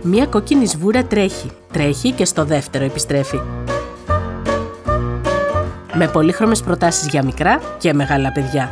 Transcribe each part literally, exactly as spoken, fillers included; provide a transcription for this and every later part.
Μία κόκκινη σβούρα τρέχει, τρέχει και στο δεύτερο επιστρέφει. Με πολύχρωμες προτάσεις για μικρά και μεγάλα παιδιά.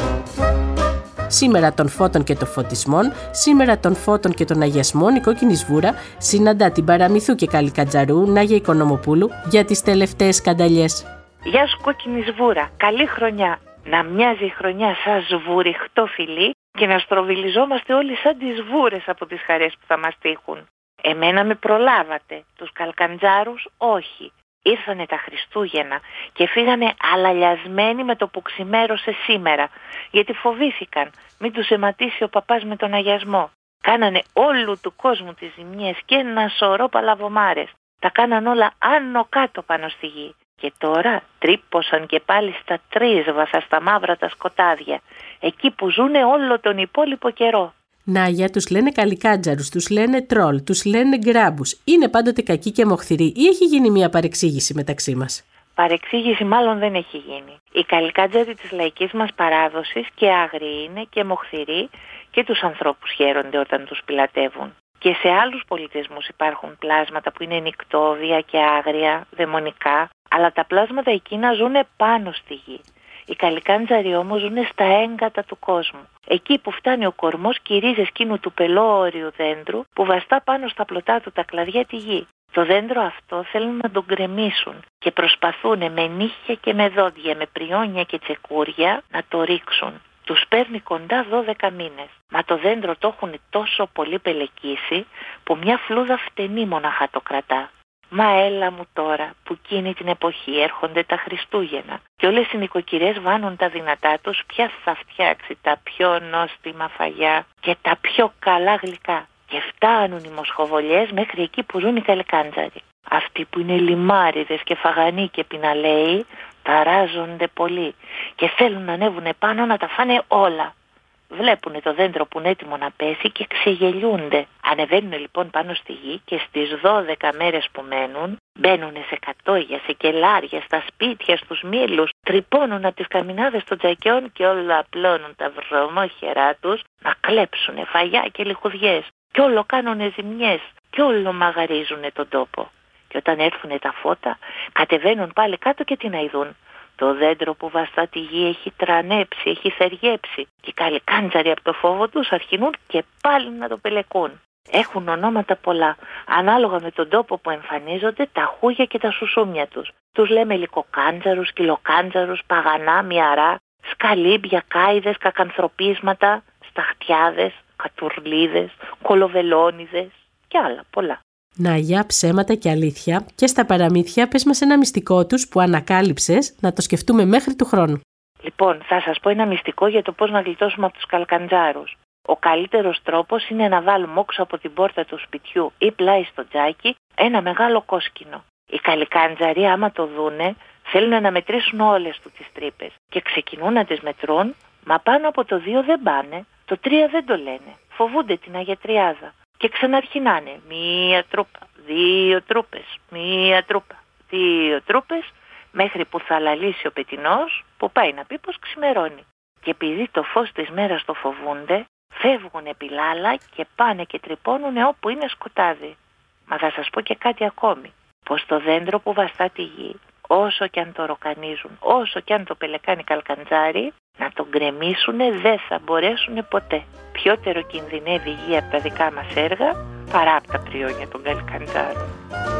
Σήμερα των φώτων και των φωτισμών, σήμερα των φώτων και των αγιασμών, η κόκκινη σβούρα συναντά την Παραμυθού και Καλικαντζαρού, Νάγια Οικονομοπούλου, για τις τελευταίες σκανταλιές. Γεια σου κόκκινη σβούρα, καλή χρονιά. Να μοιάζει η χρονιά σαν σβουριχτό φιλί και να στροβιλιζόμαστε όλοι σαν τις σβούρες από τις χαρές που θα μας τύχουν. Εμένα με προλάβατε, τους καλκαντζάρους όχι. Ήρθανε τα Χριστούγεννα και φύγανε αλαλιασμένοι με το που ξημέρωσε σήμερα, γιατί φοβήθηκαν μην τους αιματίσει ο παπάς με τον αγιασμό. Κάνανε όλου του κόσμου τις ζημιές και ένα σωρό παλαβομάρες. Τα κάναν όλα άνω κάτω πάνω στη γη. Και τώρα τρύπωσαν και πάλι στα τρίσβαθα, στα μαύρα τα σκοτάδια, εκεί που ζουνε όλο τον υπόλοιπο καιρό. Νάγια, τους λένε καλικάντζαρους, τους λένε τρόλ, τους λένε γκράμπους. Είναι πάντοτε κακοί και μοχθηροί ή έχει γίνει μια παρεξήγηση μεταξύ μας? Παρεξήγηση μάλλον δεν έχει γίνει. Οι καλικάντζαροι της λαϊκής μας παράδοσης και άγριοι είναι και μοχθηροί και τους ανθρώπους χαίρονται όταν τους πιλατεύουν. Και σε άλλους πολιτισμούς υπάρχουν πλάσματα που είναι νικτώδια και άγρια, δαιμονικά, αλλά τα πλάσματα εκείνα ζουνε πάνω στη γη. Οι καλικάντζαροι όμως ζουνε στα έγκατα του κόσμου. Εκεί που φτάνει ο κορμός και οι ρίζες εκείνου του πελώριου δέντρου που βαστά πάνω στα πλωτά του τα κλαδιά τη γη. Το δέντρο αυτό θέλουν να τον γκρεμίσουν και προσπαθούν με νύχια και με δόντια, με πριόνια και τσεκούρια να το ρίξουν. Τους παίρνει κοντά δώδεκα μήνες. Μα το δέντρο το έχουν τόσο πολύ πελεκίσει που μια φλούδα φτενή μοναχά το κρατά. Μα έλα μου τώρα που εκείνη την εποχή έρχονται τα Χριστούγεννα και όλες οι νοικοκυρές βάνουν τα δυνατά τους ποια θα φτιάξει τα πιο νόστιμα φαγιά και τα πιο καλά γλυκά. Και φτάνουν οι μοσχοβολιές μέχρι εκεί που ζουν οι καλικάντζαροι. Αυτοί που είναι λιμάριδες και φαγανοί και πιναλαίοι ταράζονται πολύ και θέλουν να ανέβουν πάνω να τα φάνε όλα. Βλέπουνε το δέντρο που είναι έτοιμο να πέσει και ξεγελιούνται. Ανεβαίνουν λοιπόν πάνω στη γη και στις δώδεκα μέρες που μένουν μπαίνουνε σε κατόγια, σε κελάρια, στα σπίτια, στους μήλους, τρυπώνουν από τις καμινάδες των τζακιών και όλα απλώνουν τα βρωμόχερά τους να κλέψουνε φαγιά και λιχουδιές. Και όλο κάνουνε ζημιές και όλο μαγαρίζουνε τον τόπο. Και όταν έρθουνε τα φώτα κατεβαίνουν πάλι κάτω και τι να ειδούν? Το δέντρο που βαστά τη γη έχει τρανέψει, έχει θεριέψει και οι καλικάντζαροι από το φόβο τους αρχινούν και πάλι να το πελεκούν. Έχουν ονόματα πολλά, ανάλογα με τον τόπο που εμφανίζονται, τα χούγια και τα σουσούμια τους. Τους λέμε λικοκάντζαρους, κυλοκάντζαρους, παγανά, μιαρά, σκαλίμπια, κάιδες, κακανθρωπίσματα, σταχτιάδες, κατουρλίδες, κολοβελόνιδες και άλλα πολλά. Νάγια, ψέματα και αλήθεια και στα παραμύθια πες μας ένα μυστικό τους που ανακάλυψες να το σκεφτούμε μέχρι του χρόνου. Λοιπόν, θα σας πω ένα μυστικό για το πώς να γλιτώσουμε από τους καλκαντζάρους. Ο καλύτερος τρόπος είναι να βάλουμε όξω από την πόρτα του σπιτιού ή πλάι στο τζάκι ένα μεγάλο κόσκινο. Οι καλικάντζαροι άμα το δούνε θέλουν να μετρήσουν όλες του τις τρύπες και ξεκινούν να τις μετρούν, μα πάνω από το δύο δεν πάνε, το τρία δεν το λένε, φοβούνται την αγιατριάδα. Και ξαναρχινάνε μία τρούπα, δύο τρούπες, μία τρούπα, δύο τρούπες, μέχρι που θα λαλήσει ο πετεινός που πάει να πει πως ξημερώνει. Και επειδή το φως της μέρας το φοβούνται, φεύγουν επιλάλα και πάνε και τρυπώνουνε όπου είναι σκοτάδι. Μα θα σας πω και κάτι ακόμη, πως το δέντρο που βαστά τη γη, όσο και αν το ροκανίζουν, όσο και αν το πελεκάνει καλκαντζάρι, να τον γκρεμίσουνε δεν θα μπορέσουνε ποτέ. Πιότερο κινδυνεύει η γη από τα δικά μας έργα παρά από τα πριόνια των καλκαντζάρων.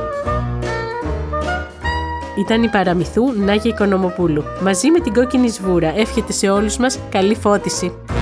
Ήταν η Παραμυθού Νάγια Οικονομοπούλου. Μαζί με την κόκκινη σβούρα εύχεται σε όλους μας καλή φώτιση.